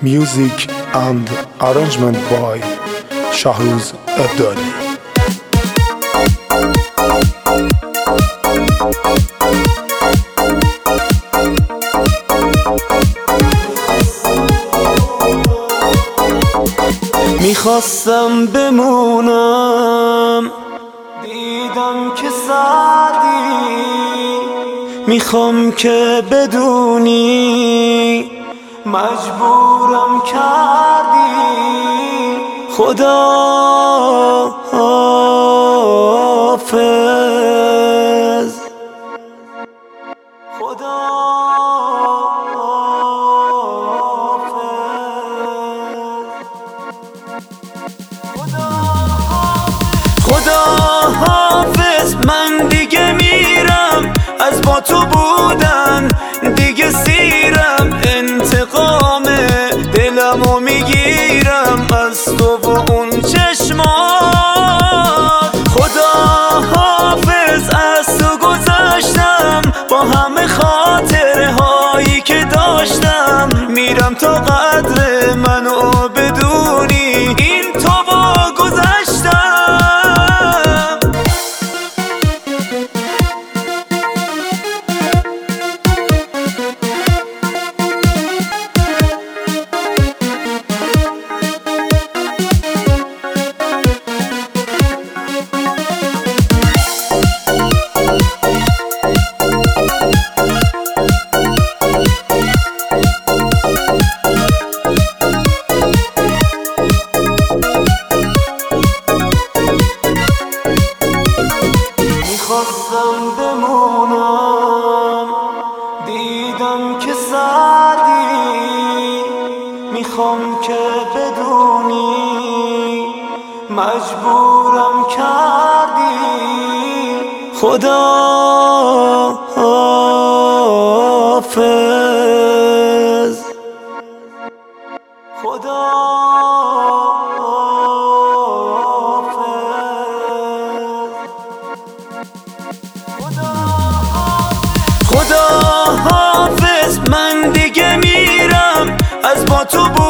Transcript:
Music and arrangement by Shahruz Abdali. میخواستم بمونم دیدم که سعدی، میخوام که بدونی مجبورم کردی. خدا حافظ، خدا خدا حافظ. من دیگه میرم، از با تو بودن دیگه سیرم. انتقام دلمو میگیرم از تو و اون چشمات. خدا حافظ، از تو گذشتم با همه خاطره هایی که داشتم. میرم تا قدر منو بدونی، این تو با گذشتم. میخواستم بمونم دیدم که سعدی، میخوام که بدونی مجبورم کردی. خدا حافظ، خدا خدا حافظ. من دیگه میرم، از با تو